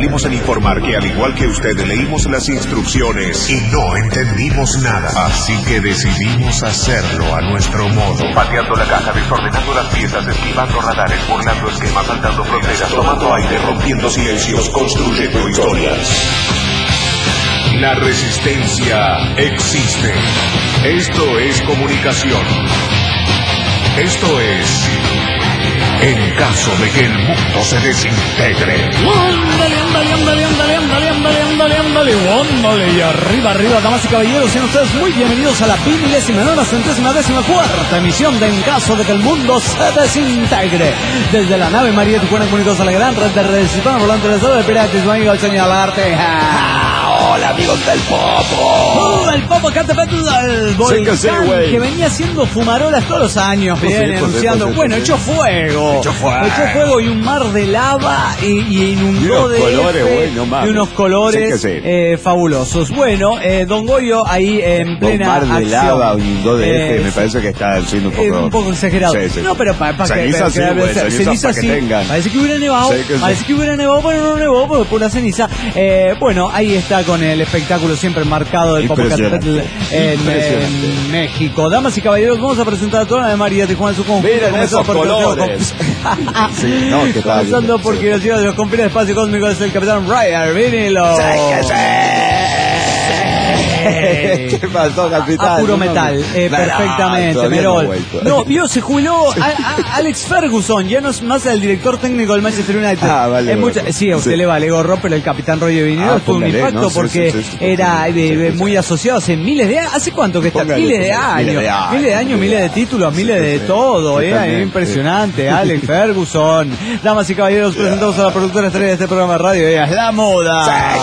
cumplimos en informar que al igual que usted leímos las instrucciones y no entendimos nada. Así que decidimos hacerlo a nuestro modo. Pateando la caja, desordenando las piezas, esquivando radares, burlando esquemas, saltando fronteras, tomando aire, rompiendo silencios, construyendo historias. La resistencia existe. Esto es comunicación. Esto es... en caso de que el mundo se desintegre. Ándale, y arriba, damas y caballeros, sean ustedes muy bienvenidos a la 24ª emisión de En caso de que el mundo se desintegre. Desde la nave María Tijuana, comunicados a la gran red de redes hispanas volante de Estado de Pirates, su amigo el señor Arte. Hola, amigos del Popo. El Popo Catepetl, el volcán que venía haciendo fumarolas todos los años, viene anunciando, bueno, echó fuego y un mar de lava y inundó de colores, y unos colores fabulosos. Bueno, Don Goyo ahí en plena mar de acción. Lava o inundó de me parece que está siendo un poco exagerado. Sí. No, pero para que ceniza sí, parece que hubiera nevado, pero no nevó porque pura ceniza. Bueno, ahí está con el espectáculo siempre marcado del Popo Catepetl en México. Damas y caballeros, vamos a presentar a toda la de María Tijuana, su conjunto. Miren esos colores. Sí, no, que está comenzando por curiosidad de los confines del espacio cósmico, es el Capitán Ryder. ¡Vínilo! ¿Qué pasó, capitán? A puro metal, perfectamente, Merol. No, vio, se jubiló Alex Ferguson, ya no es más el director técnico del Manchester United. Vale. Sí, a usted le vale gorro, pero el capitán Roger Vinilo tuvo un impacto porque era muy asociado hace miles de años. ¿Hace cuánto que está? Miles de años, miles de títulos, miles de todo. Impresionante, Alex Ferguson. Damas y caballeros, presentamos a la productora estrella de este programa de radio, ella es La Moda.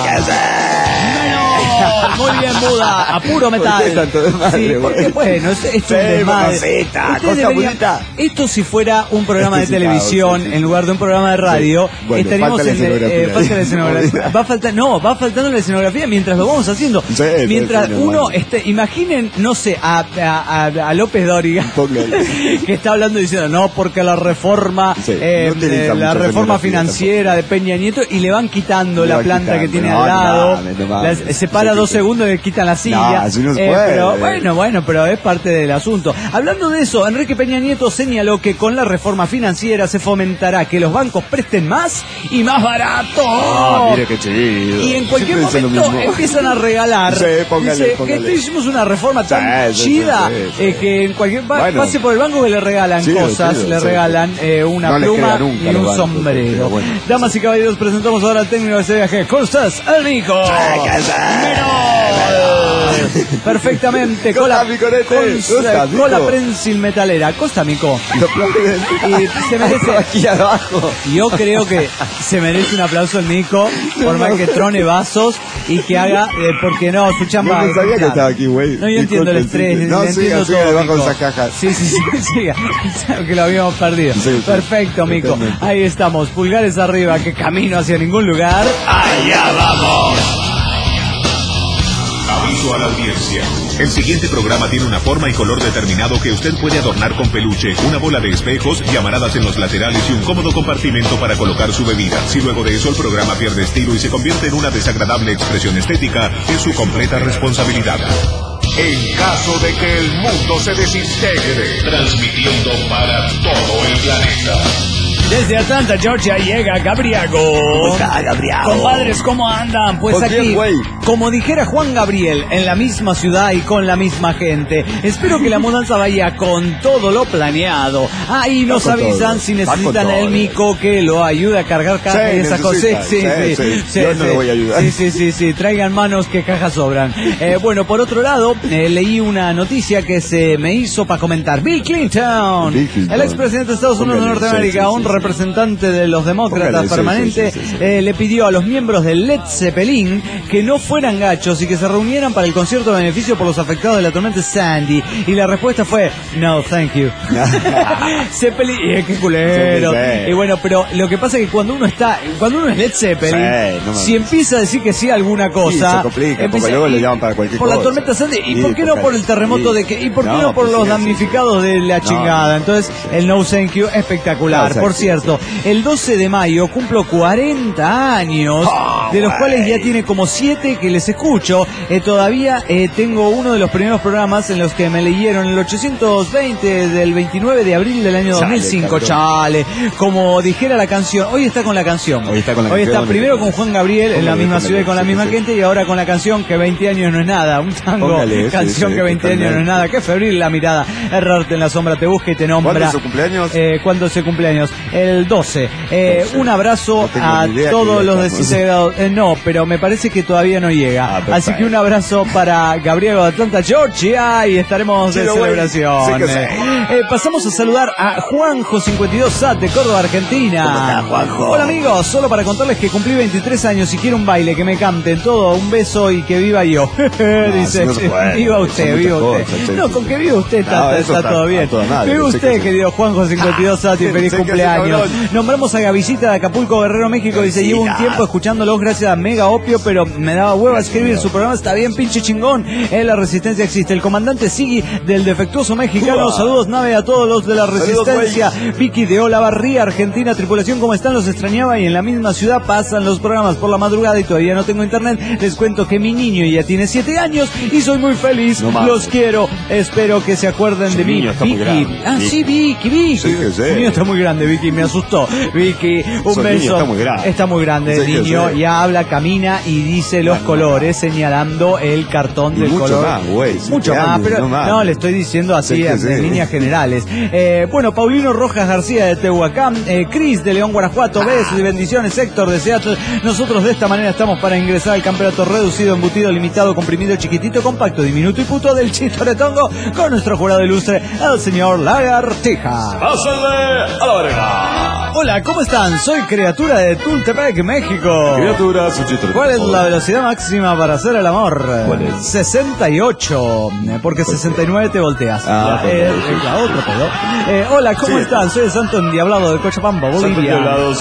Muy bien, Buda, a puro metal. Sí, porque bueno, esto es un desmadre. Esto si fuera un programa de televisión en lugar de un programa de radio, estaríamos en falta la escenografía. Va faltando la escenografía mientras lo vamos haciendo. Mientras uno imaginen, no sé, a López Dóriga que está hablando diciendo, no, porque la reforma financiera de Peña Nieto, y le van quitando la planta que tiene al lado. Se para 2 segundos y le quitan la silla. No, así no se puede. Pero pero es parte del asunto. Hablando de eso, Enrique Peña Nieto señaló que con la reforma financiera se fomentará que los bancos presten más y más barato. Mire qué chido. Y en cualquier momento empiezan a regalar. Póngale. Que hicimos una reforma tan chida que en cualquier pase por el banco que le regalan cosas, le regalan una pluma y un sombrero. Damas y caballeros, presentamos ahora al técnico de ese viaje. Con ustedes, el Nico. Perfectamente, con la prensil metalera. Costa, Mico. Y se merece aquí abajo. Yo creo que se merece un aplauso el Nico, por más que trone vasos y que haga, porque no, su chamba. No sabía que estaba aquí, güey. No, yo entiendo el estrés. No, siga debajo de esa caja. Sí, siga. Que lo habíamos perdido. Perfecto, Mico. Ahí estamos, pulgares arriba, que camino hacia ningún lugar. ¡Allá vamos! Aviso a la audiencia. El siguiente programa tiene una forma y color determinado que usted puede adornar con peluche, una bola de espejos, llamaradas en los laterales y un cómodo compartimento para colocar su bebida. Si luego de eso el programa pierde estilo y se convierte en una desagradable expresión estética, es su completa responsabilidad. En caso de que el mundo se desintegre, transmitiendo para todo el planeta. Desde Atlanta, Georgia, llega Gabriago. ¿Cómo está, Gabriago? Compadres, ¿cómo andan? Pues aquí, como dijera Juan Gabriel, en la misma ciudad y con la misma gente. Espero que la mudanza vaya con todo lo planeado. Ahí nos avisan si necesitan el Mico que lo ayude a cargar cajas y esa cosa. Sí. Yo no lo voy a ayudar. Sí. Traigan manos que cajas sobran. Bueno, por otro lado, leí una noticia que se me hizo para comentar. Bill Clinton, el expresidente de Estados Unidos de Norteamérica, un representante de los demócratas permanente, le pidió a los miembros del Led Zeppelin que no fueran gachos y que se reunieran para el concierto de beneficio por los afectados de la tormenta Sandy. Y la respuesta fue, no, thank you. Zeppelin, qué culero. Y bueno, pero lo que pasa es que cuando uno es Led Zeppelin, si empieza a decir que sí a alguna cosa, se complica, porque luego le llaman para cualquier cosa. Por la tormenta Sandy, ¿y por qué no por el terremoto de que? ¿Y por qué no por los damnificados de la chingada? Entonces, el no thank you espectacular. Por cierto, el 12 de mayo cumplo 40 años, de los cuales ya tiene como 7 que les escucho. Todavía tengo uno de los primeros programas en los que me leyeron el 820 del 29 de abril del año 2005. Chale, como dijera la canción, hoy está con la canción. Hoy está primero con Juan Gabriel en la misma ciudad y con la misma gente, y ahora con la canción que 20 años no es nada. Un tango, canción que 20 años no es nada. Qué febril la mirada. Errarte en la sombra te busca y te nombra. ¿Cuándo es su cumpleaños? ¿Cuándo es su cumpleaños? El 12. Un abrazo a todos los de 16 grados. No, pero me parece que todavía no llega. Así que un abrazo para Gabriel de Atlanta, Georgia, y estaremos de celebración. Pasamos a saludar a Juanjo 52 Sat de Córdoba, Argentina. ¿Cómo está, Juanjo? Hola amigos, solo para contarles que cumplí 23 años y quiero un baile, que me canten todo, un beso y que viva yo. Dice, viva usted, viva usted. No, con que viva usted está todo bien. Viva usted, querido Juanjo 52 Sat, y feliz cumpleaños. Nombramos a Gavisita de Acapulco, Guerrero, México. Dice, llevo un tiempo escuchándolos gracias a Mega Opio, pero me daba hueva escribir. Su programa está bien pinche chingón. La resistencia existe. El comandante Sigui del defectuoso mexicano. Saludos, nave, a todos los de la resistencia. Vicky de Olavarría, Argentina. Tripulación, ¿cómo están? Los extrañaba, y en la misma ciudad pasan los programas por la madrugada y todavía no tengo internet. Les cuento que mi niño ya tiene 7 años y soy muy feliz. Los quiero. Espero que se acuerden de mí. Vicky. Sí, Vicky. El niño está muy grande, Vicky. Me asustó. Vicky, un beso. Está muy grande el niño. Ya habla, camina y dice los colores, señalando el cartón del color. Mucho más, pero no, le estoy diciendo así en líneas generales. Bueno, Paulino Rojas García de Tehuacán, Cris de León, Guanajuato, besos y bendiciones, Héctor de Seattle. Nosotros de esta manera estamos para ingresar al campeonato reducido, embutido, limitado, comprimido, chiquitito, compacto, diminuto y puto del Chistoretongo, con nuestro jurado ilustre, el señor Lagartija. ¡Pásenle a la verga! Hola, ¿cómo están? Soy criatura de Tultepec, México. Criatura, su chiste. ¿Cuál es la velocidad máxima para hacer el amor? ¿Cuál es? 68, porque 69 te volteas. Otro pedo. Hola, ¿cómo están? Soy el Santo Endiablado de Cochabamba, Bolivia.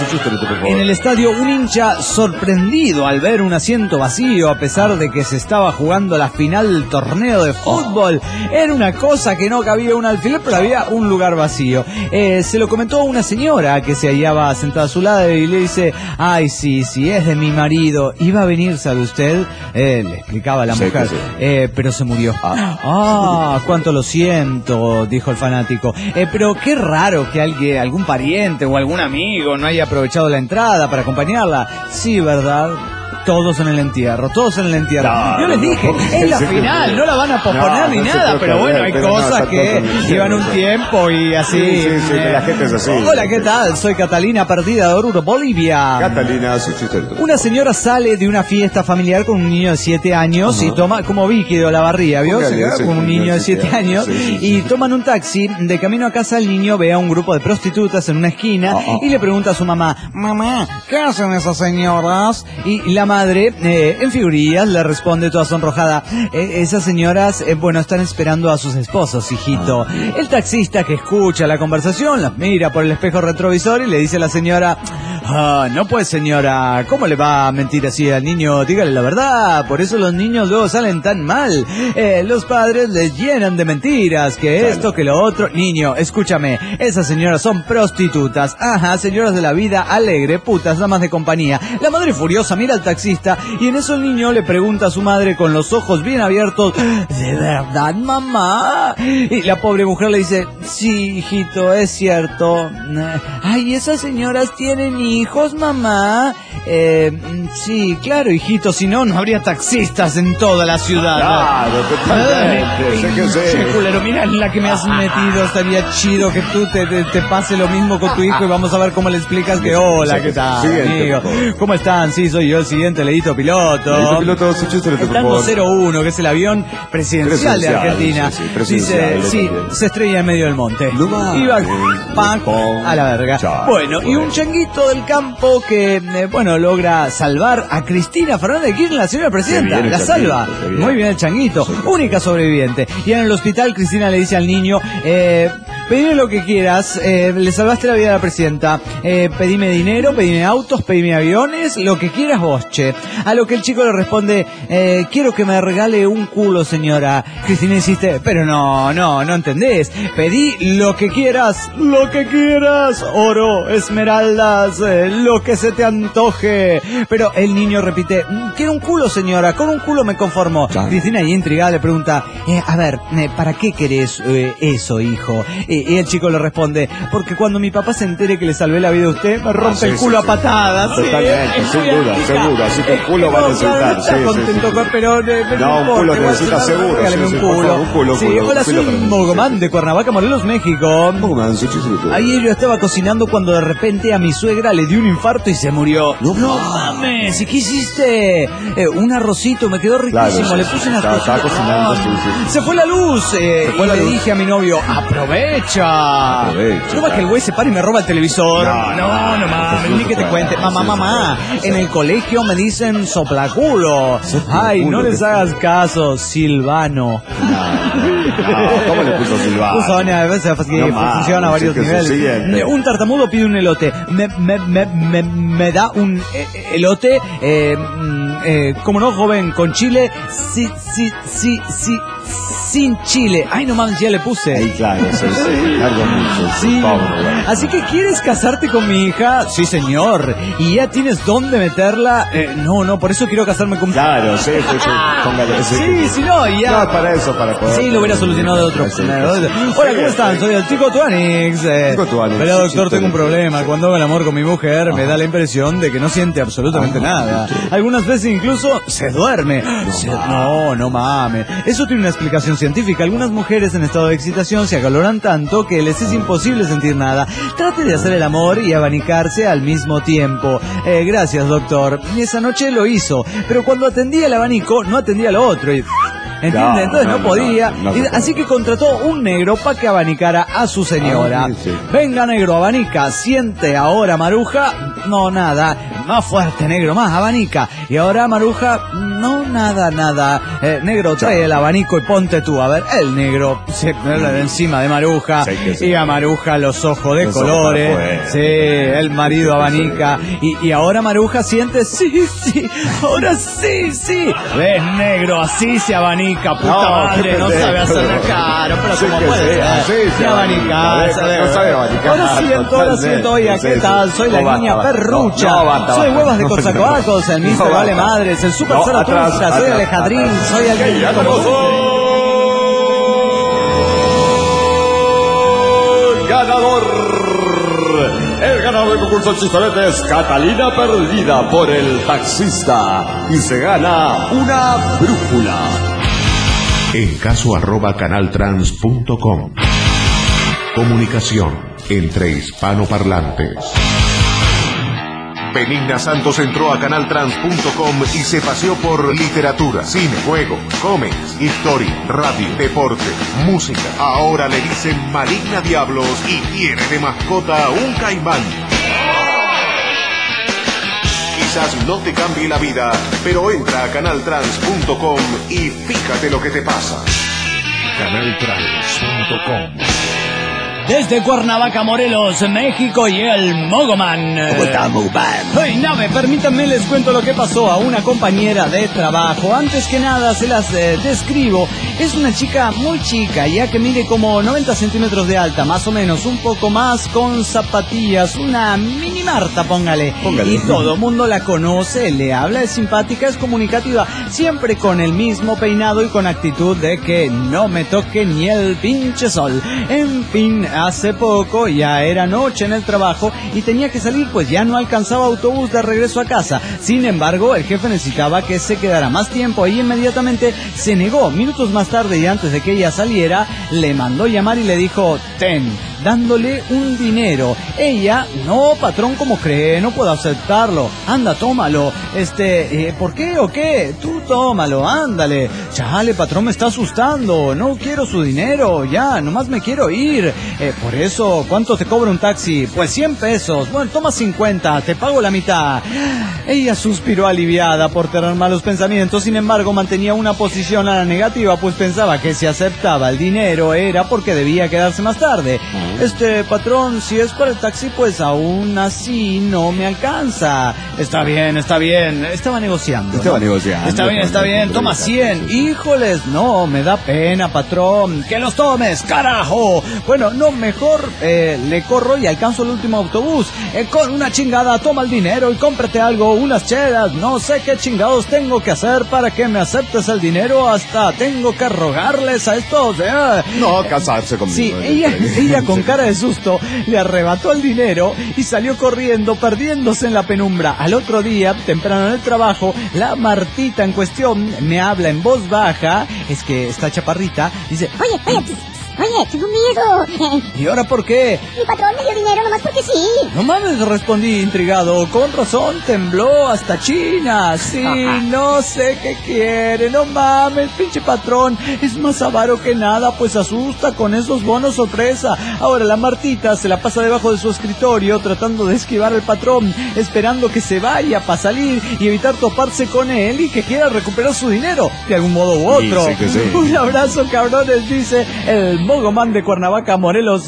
En el estadio, un hincha sorprendido al ver un asiento vacío, a pesar de que se estaba jugando la final del torneo de fútbol. Era una cosa que no cabía un alfiler, pero había un lugar vacío. Se lo comentó a una señora que se hallaba sentada a su lado y le dice, ay, sí, es de mi marido. ¿Iba a venir, sabe usted? Le explicaba a la mujer, pero se murió. Cuánto lo siento, dijo el fanático. Pero qué raro que algún pariente o algún amigo no haya aprovechado la entrada para acompañarla. Sí, ¿verdad? Todos en el entierro. Yo les dije, es la final, no la van a posponer ni nada, pero bueno, hay cosas que llevan un tiempo y así. Sí, la gente es así. Hola, ¿qué tal? Soy Catalina Perdida de Oruro, Bolivia. Catalina, su chiste. Una señora sale de una fiesta familiar con un niño de 7 años y toma, como Vicky de Olavarría, ¿vio? Se queda con un niño de 7 años y toman un taxi. De camino a casa, el niño ve a un grupo de prostitutas en una esquina y le pregunta a su mamá, ¿qué hacen esas señoras? Y la madre, en figurillas, le responde toda sonrojada, esas señoras, están esperando a sus esposos, hijito. El taxista, que escucha la conversación, las mira por el espejo retrovisor y le dice a la señora, no pues señora, ¿cómo le va a mentir así al niño? Dígale la verdad, por eso los niños luego salen tan mal. Los padres les llenan de mentiras, que esto, que lo otro. Niño, escúchame, esas señoras son prostitutas, señoras de la vida alegre, putas, damas de compañía. La madre furiosa mira al taxista y en eso el niño le pregunta a su madre con los ojos bien abiertos, ¿de verdad, mamá? Y la pobre mujer le dice, sí, hijito, es cierto. Ay, esas señoras tienen hijos, mamá. Sí, claro, hijito, si no, no habría taxistas en toda la ciudad. Claro, totalmente. Culero, mira en la que me has metido. Estaría chido que tú te pase lo mismo con tu hijo y vamos a ver cómo le explicas que hola, ¿qué tal, amigo? ¿Cómo están? Sí, soy yo el siguiente, Leito Piloto. Leito Piloto, su chiste, el Tango 01, que es el avión presidencial de Argentina. Dice, se estrella en medio del monte. Iba a la verga. Bueno, y un changuito del campo que, logra salvar a Cristina Fernández de Kirchner, la señora presidenta. La salva. Muy bien el changuito. Única sobreviviente. Y en el hospital, Cristina le dice al niño, pedime lo que quieras, le salvaste la vida a la presidenta, pedime dinero, pedime autos, pedime aviones, lo que quieras vos, che. A lo que el chico le responde, quiero que me regale un culo, señora. Cristina insiste, pero no entendés, pedí lo que quieras, oro, esmeraldas, lo que se te antoje. Pero el niño repite, quiero un culo, señora, con un culo me conformo. Cristina, ahí intrigada, le pregunta, a ver, ¿para qué querés eso, hijo? Y el chico le responde, porque cuando mi papá se entere que le salvé la vida a usted, me rompe el culo a patadas. Totalmente, sin duda, así que el culo va a necesitar. Está contento, pero no, un culo necesita seguro. Un culo. Sí, hola, soy Mogomán de Cuernavaca, Morelos, México. Ayer yo estaba cocinando cuando de repente a mi suegra le dio un infarto y se murió. No mames, ¿y qué hiciste? Un arrocito, me quedó riquísimo, claro, le puse unas cosas. Estaba cocinando, sí. Se fue la luz, le dije a mi novio, aprovecha. No va que el güey se para y me roba el televisor. No mames, ni que te cuente. Mamá, en el colegio me dicen soplaculo. Ay, no les hagas caso, Silvano. ¿Cómo le puso Silvano? A veces funciona a varios niveles. Un tartamudo pide un elote. Me da un elote, ¿cómo no, joven? Con chile. Sí. Sin chile. Ay, no mames, ya le puse. Ahí, claro, algo mucho. Sí. Así que, ¿quieres casarte con mi hija? Sí, señor. ¿Y ya tienes dónde meterla? No, por eso quiero casarme con... Claro, sí, póngale. Sí, si no, ya... No, para eso, para poder... Sí, lo hubiera solucionado de otro. Hola, ¿cómo están? Soy el Tico Tuanix. Pero, doctor, tengo un problema. Cuando hago el amor con mi mujer, me da la impresión de que no siente absolutamente nada. Algunas veces incluso se duerme. No mames. Eso tiene una explicación científica. Algunas mujeres en estado de excitación se acaloran tanto que les es imposible sentir nada. Trate de hacer el amor y abanicarse al mismo tiempo. Gracias, doctor. Esa noche lo hizo, pero cuando atendía el abanico no atendía lo otro. ¿Entiende? Entonces no podía. Así que contrató un negro para que abanicara a su señora. Venga, negro, abanica. Siente ahora, Maruja. No, nada. Más fuerte, negro, más abanica. Y ahora, Maruja, no, nada. Negro, trae el abanico y ponte tú. A ver, el negro se pone encima de Maruja. Y a Maruja los ojos de colores. Sí, el marido abanica. Y ahora Maruja siente, sí. Ahora sí. ¿Ves, negro? Así se abanica. Puta madre, no sabe hacer la cara, pero como puede ser, abanicar, ahora siento, oiga, ¿qué tal? Soy la niña perrucha, soy huevas de Cozacoacos, el mister vale madres, el super Zaratustra, soy Alejandrín, soy alguien ganador. El ganador del concurso Chistorete es Catalina Perdida por el taxista y se gana una brújula. encaso@canaltrans.com. Comunicación entre hispanoparlantes. Benigna Santos entró a canaltrans.com y se paseó por literatura, cine, juego, cómics, historia, radio, deporte, música. Ahora le dicen Maligna Diablos y tiene de mascota un caimán. Quizás no te cambie la vida, pero entra a canaltrans.com y fíjate lo que te pasa. Canaltrans.com. Desde Cuernavaca, Morelos, México, y el Mogomán. ¿Cómo está, Mogomán? Hey, nave, permítanme les cuento lo que pasó a una compañera de trabajo. Antes que nada se las describo. Es una chica muy chica, ya que mide como 90 centímetros de alta, más o menos, un poco más, con zapatillas, una mini Marta, póngale. Y todo el mundo la conoce, le habla, es simpática, es comunicativa, siempre con el mismo peinado y con actitud de que no me toque ni el pinche sol. En fin, hace poco ya era noche en el trabajo y tenía que salir, pues ya no alcanzaba autobús de regreso a casa. Sin embargo, el jefe necesitaba que se quedara más tiempo y inmediatamente se negó. Minutos más tarde y antes de que ella saliera, le mandó llamar y le dijo: ten, dándole un dinero. Ella, no, patrón, ¿cómo cree? No puedo aceptarlo. Anda, tómalo. ¿Por qué o qué? Tú tómalo, ándale. Chale, patrón, me está asustando. No quiero su dinero, ya, nomás me quiero ir. Por eso, ¿cuánto te cobra un taxi? Pues 100 pesos. Bueno, toma 50, te pago la mitad. Ella suspiró aliviada por tener malos pensamientos, sin embargo mantenía una posición a la negativa, pues pensaba que si aceptaba el dinero era porque debía quedarse más tarde. Patrón, si es para el taxi, pues aún así no me alcanza. Está bien, estaba negociando. Está bien, toma 100. Híjoles, no, me da pena, patrón. Que los tomes, carajo. Bueno, no, mejor le corro y alcanzo el último autobús. Con una chingada, toma el dinero y cómprate algo, unas chelas. No sé qué chingados tengo que hacer para que me aceptes el dinero. Hasta tengo que rogarles a estos. No, casarse conmigo. Sí, ella con cara de susto le arrebató el dinero y salió corriendo, perdiéndose en la penumbra. Al otro día, temprano en el trabajo, la Martita en cuestión me habla en voz baja, es que está chaparrita, dice: Oye, tengo miedo. ¿Y ahora por qué? Mi patrón me dio dinero nomás porque sí. No mames, respondí intrigado. Con razón, tembló hasta China. Sí, no sé qué quiere. No mames, pinche patrón. Es más avaro que nada, pues asusta con esos bonos sorpresa. Ahora la Martita se la pasa debajo de su escritorio tratando de esquivar al patrón, esperando que se vaya para salir y evitar toparse con él y que quiera recuperar su dinero de algún modo u otro. Sí. Un abrazo, cabrones, dice el Mogomán de Cuernavaca, Morelos,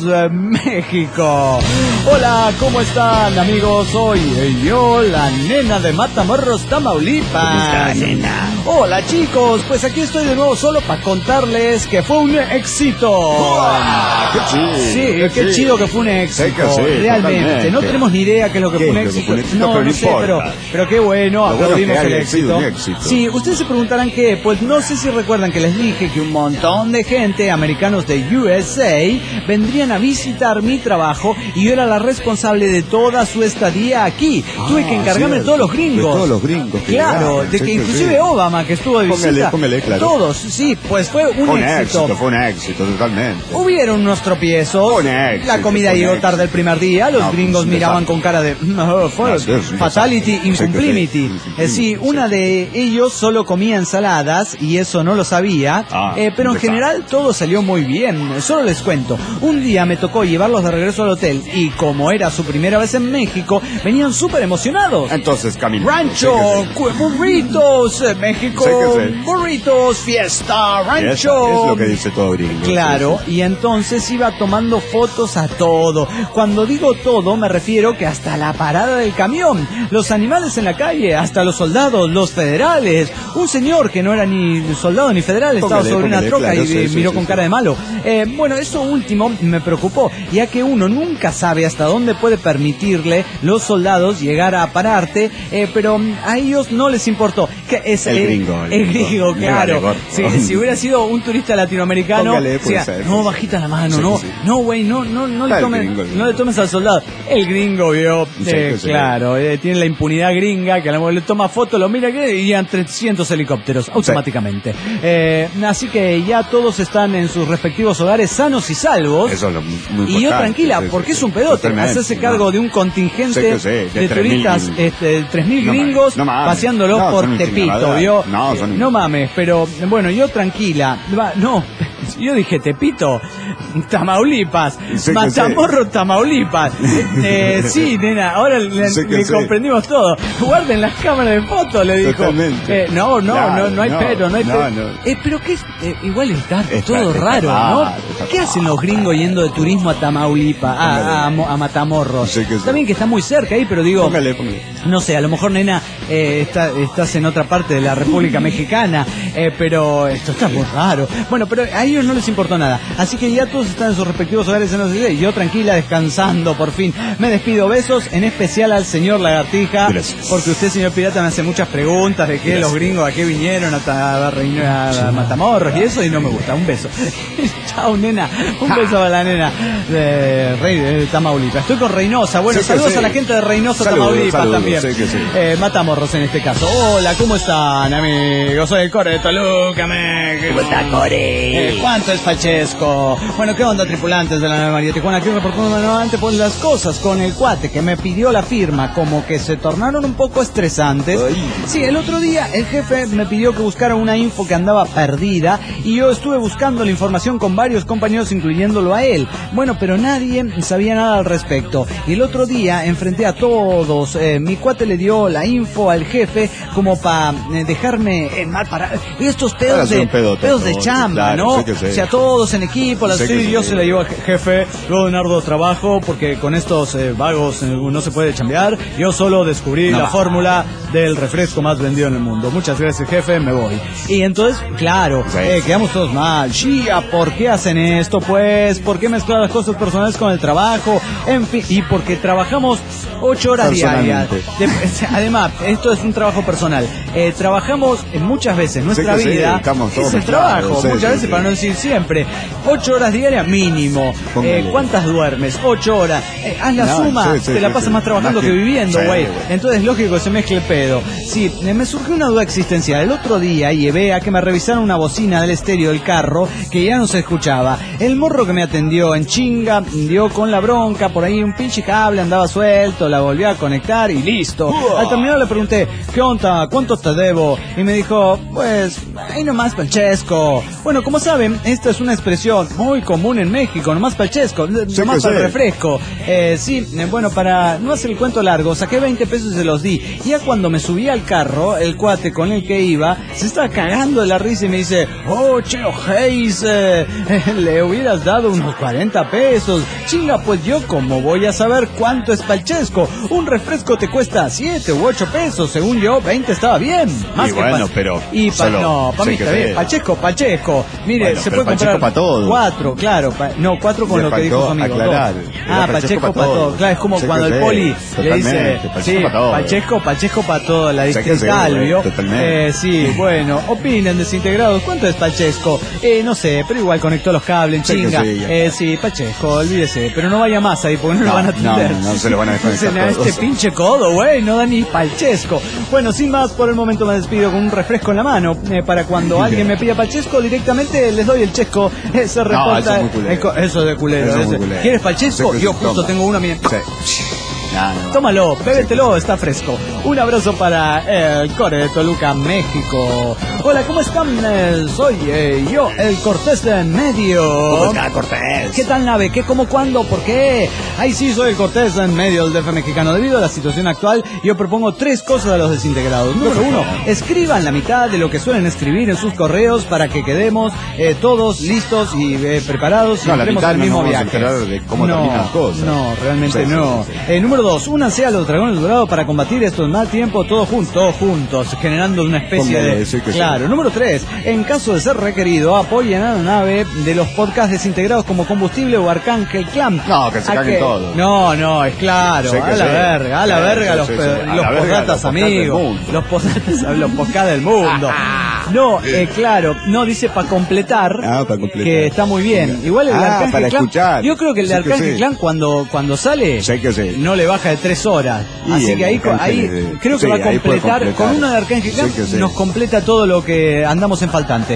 México. Hola, ¿cómo están, amigos? Soy yo, la nena de Matamoros, Tamaulipas. ¿Cómo está, nena? Hola, chicos, pues aquí estoy de nuevo solo para contarles que fue un éxito. ¡Qué chido! Sí, qué chido que fue un éxito. Sí, realmente. Totalmente. No tenemos ni idea qué es lo que fue un éxito. No sé, pero qué bueno, aplaudimos el éxito. Sí, ustedes se preguntarán qué. Pues no sé si recuerdan que les dije que un montón de gente, americanos de USA, vendrían a visitar mi trabajo y yo era la responsable de toda su estadía aquí. Tuve que encargarme de todos los gringos. De todos los gringos. Claro, de que inclusive Obama, que estuvo de visita. Póngale, claro. Todos, sí, pues fue un éxito. Fue un éxito, totalmente. Hubieron unos tropiezos. La comida llegó tarde el primer día. Los gringos miraban con cara de fatality, incumplimity. Sí, una de ellos solo comía ensaladas y eso no lo sabía. Pero en general todo salió muy bien. Solo les cuento. Un día me tocó llevarlos de regreso al hotel y como era su primera vez en México, venían súper emocionados. Entonces, camino. Rancho, burritos, México, burritos, fiesta, rancho. Es lo que dice todo gringo. Claro, y entonces iba tomando fotos a todo. Cuando digo todo, me refiero que hasta la parada del camión, los animales en la calle, hasta los soldados, los federales. Un señor que no era ni soldado ni federal estaba sobre una troca y miró con cara de malo. Bueno, eso último me preocupó, ya que uno nunca sabe hasta dónde puede permitirle los soldados llegar a pararte, pero a ellos no les importó. Que es el gringo, claro. Si hubiera sido un turista latinoamericano, no, bajita la mano, no, güey, no le tomes al soldado. El gringo vio, claro, tiene la impunidad gringa, que a lo mejor le toma fotos, lo mira y llegan 300 helicópteros automáticamente. Así que ya todos están en sus respectivos hogares sanos y salvos. Eso es muy y yo tranquila, porque es un pedote hacerse cargo de un contingente de turistas, 3.000 gringos paseándolos por Tepito, ¿vio? No mames, pero bueno, yo tranquila. Yo dije Tepito, Tamaulipas, Matamoros, Tamaulipas. Sí, nena, ahora le comprendimos todo. Guarden las cámaras de fotos, le dijo. No hay pero. Pero que igual está todo raro, ¿no? ¿Qué hacen los gringos yendo de turismo a Tamaulipas, a Matamoros? También que está muy cerca ahí, pero digo, no sé, a lo mejor, nena, estás en otra parte de la República Mexicana, pero esto está muy raro. Bueno, pero a ellos no les importó nada, así que ya todos están en sus respectivos hogares, y yo tranquila, descansando, por fin. Me despido, besos, en especial al señor Lagartija. Gracias. Porque usted, señor Pirata, me hace muchas preguntas de que los gringos a qué vinieron a Matamoros y eso, y no me gusta. Un beso. Chao, nena. Un beso a la nena de Tamaulipas. Estoy con Reynosa. Bueno, saludos a la gente de Reynosa, Tamaulipas también. Matamoros en este caso. Hola, ¿cómo están, amigos? Soy el Core de Toluca, México. ¿Cómo está, Core? ¿Cuánto es Francesco? Bueno, ¿qué onda, tripulantes de la Nave María Tijuana? Aquí reportando nuevamente pues las cosas con el cuate que me pidió la firma, como que se tornaron un poco estresantes. Sí, el otro día el jefe me pidió que buscara una info que andaba perdida y yo estuve buscando la información con varios compañeros, incluyéndolo a él. Bueno, pero nadie sabía nada al respecto. Y el otro día enfrenté a todos. Mi cuate le dio la info al jefe como para dejarme en mal parado. Y estos pedos de chamba, claro, ¿no? O sea, todos en equipo, yo se la llevo al jefe, luego de un arduo trabajo, porque con estos vagos no se puede chambear. Yo solo descubrí la fórmula del refresco más vendido en el mundo. Muchas gracias, jefe, me voy. Y entonces, claro, quedamos todos mal. Chía, ¿por qué hacen esto? Pues, ¿por qué mezclar las cosas personales con el trabajo? En fin, y porque trabajamos 8 horas diarias. Además, esto es un trabajo personal. Trabajamos muchas veces nuestra vida. Es el trabajo, muchas veces, para no decir siempre. 8 horas diarias mínimo. ¿Cuántas duermes? 8 horas. Haz la suma, te la pasas más trabajando que viviendo, güey. Entonces, lógico, se mezcle el pedo. Sí, me surgió una duda existencial. El otro día llevé a que me revisaran una bocina del estéreo del carro que ya no se escuchaba. El morro que me atendió en chinga dio con la bronca, por ahí un pinche cable andaba suelto, la volví a conectar y listo. Al terminar le pregunté, ¿qué onda? ¿Cuánto te debo? Y me dijo, pues, ahí nomás Palchesco. Bueno, como saben, esta es una expresión muy común en México, nomás Palchesco, nomás para el refresco. Bueno, para no hacer el cuento largo, saqué 20 pesos y se los di. Ya cuando me subí al carro, el cuate con el que iba se estaba cagando de la risa y me dice, oh, Cheo Hayes, le hubieras dado unos 40 pesos. Chinga, pues yo como voy a saber cuánto es Palchesco. Un refresco te cuesta 7 u 8 pesos, según yo, 20 estaba bien. Más y que bueno, pero... no, para mí está bien. Palchesco. Mire, bueno, se puede comprar para todo. 4, claro. 4 con lo que dijo su amigo. Palchesco para todo. Claro, es como cuando el poli le dice, Palchesco para todo, la distrital, ¿vio? Bueno, opinen, desintegrados, ¿cuánto es Palchesco? No sé, pero igual conectó los cables, chinga. Palchesco, olvídese, pero no vaya más ahí porque no lo van a atender. No se lo van a desconectar. Este pinche codo, güey, no da ni Palchesco. Bueno, sin más, por el momento me despido con un refresco en la mano, para cuando alguien me pida Palchesco, directamente les doy el chesco. Se reporta. Eso es de culero. ¿Quieres Palchesco? Yo justo tengo uno a mí. Tómalo, bébetelo, está fresco. Un abrazo para el Core de Toluca, México. Hola, ¿cómo están? Soy yo, el Cortés de en medio. ¿Cómo está, Cortés? ¿Qué tal, nave? ¿Qué, cómo, cuándo? ¿Por qué? Ahí sí, soy el Cortés de en medio del DF mexicano. Debido a la situación actual, yo propongo 3 cosas a los desintegrados. Número 1, escriban la mitad de lo que suelen escribir en sus correos para que quedemos todos listos y preparados y entremos al mismo viaje. De cómo terminan las cosas. No, realmente no. Número 2, únanse a los dragones dorados para combatir estos mal tiempo todos juntos, generando una especie de... Claro. Número 3, en caso de ser requerido, apoyen a la nave de los podcasts desintegrados como Combustible o Arcángel Clan. No, que se caguen todos. No, es claro, a la verga los podcasts amigos, los podcasts del mundo. No, claro, no, dice para completar, que está muy bien. Igual el Arcángel para Clan, escuchar. yo creo que el de Arcángel Clan cuando sale, no le baja de 3 horas. Así que ahí creo que va a completar, con una de Arcángel Clan nos completa todo lo que andamos en faltante.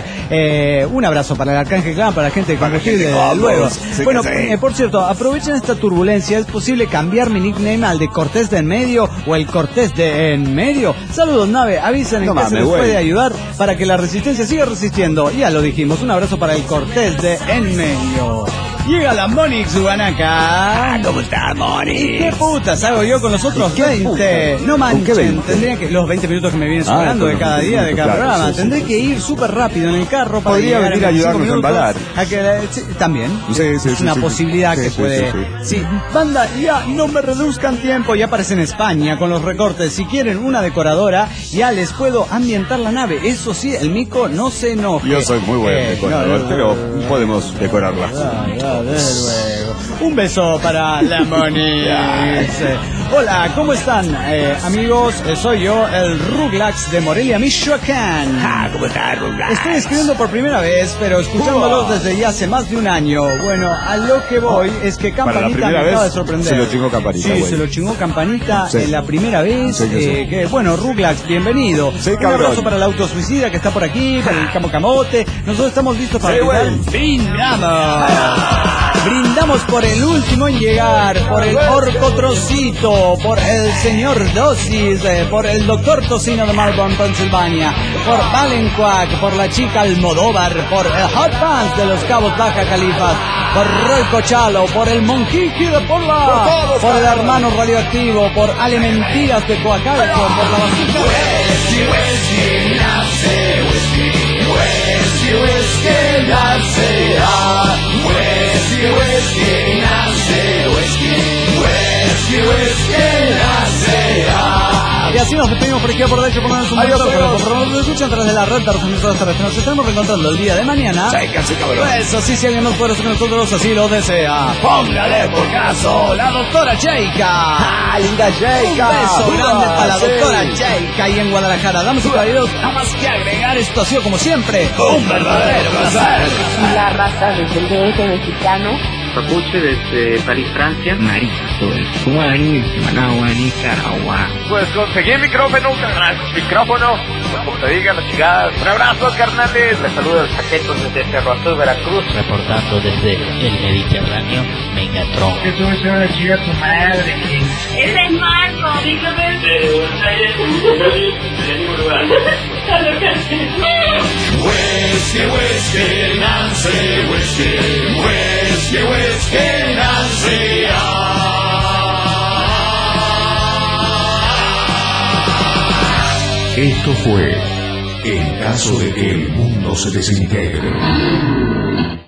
Un abrazo para el Arcángel Clan, para la gente de Combustible luego. Bueno, por cierto, aprovechen esta turbulencia, es posible cambiar mi nickname al de Cortés de en medio o el Cortés de en medio. Saludos, nave, avisen en que se les puede ayudar para que la resistencia siga resistiendo. Ya lo dijimos, un abrazo para el Cortés de en medio. Llega la Monix Guanaca. ¿Cómo está, Monix? ¿Qué putas hago yo con los otros 20? No manchen, tendría que... Los 20 minutos que me vienen sobrando de cada día, de cada programa. Tendré que ir súper rápido en el carro para podría venir a ayudarnos a embalar. También. Es una posibilidad que puede... Sí, banda, ya no me reduzcan tiempo. Ya aparece en España con los recortes. Si quieren una decoradora, ya les puedo ambientar la nave. Eso sí, el mico no se enoje. Yo soy muy buen decorador, pero podemos decorarla. Desde luego. Un beso para la Monix. Hola, ¿cómo están, amigos? Soy yo, el Ruglax de Morelia, Michoacán. ¿Cómo estás, Ruglax? Estoy escribiendo por primera vez, pero escuchándolos desde ya hace más de un año. Bueno, a lo que voy es que Campanita me acaba de sorprender. Se lo chingó Campanita. Sí, se lo chingó Campanita Sí. en la primera vez. Sí, sí. Que, bueno, Ruglax, bienvenido. Sí, un cabrón. abrazo para el autosuicida que está por aquí, para el Camocamote. Nosotros estamos listos para Sí, brindar. güey. Brindamos por el último en llegar, por el Orco Trocito, por el señor Dosis, por el doctor Tocino de Malvern, Pensilvania, por Valenquac, por la chica Almodóvar, por el Hot Pants de los Cabos Baja Califas, por Roy Cochalo, por el Monquiqui de Porla, por el hermano radioactivo, por Ale Mentiras de Coacalco, por la basura. Y así nos despedimos por izquierda, por derecha, por menos un Adiós, montón, amigos. por nos escuchan tras de la red, para nosotros nos estaremos reencontrando el día de mañana. Sí, casi, cabrón. Pues así, si alguien más poderoso que nosotros así lo desea. Póngale por caso. La doctora Cheika. Linda Cheika. Un beso grande para la Sí. doctora Cheika ahí en Guadalajara. Damas y caballeros, nada más que agregar, esto ha sido como siempre un verdadero placer. La raza desde el DF mexicano. Papuche desde París, Francia. Maristo, Guaraní, Managua, Nicaragua. Pues conseguí el micrófono, como te diga la chingada. Un abrazo, carnales. Les saludo los paquetos desde Cerro Azul, Veracruz. Reportando desde el Mediterráneo, Megatron. Eso es una chica tu madre. Ese es Marco, dígame. Esto fue En caso de que el mundo se desintegre.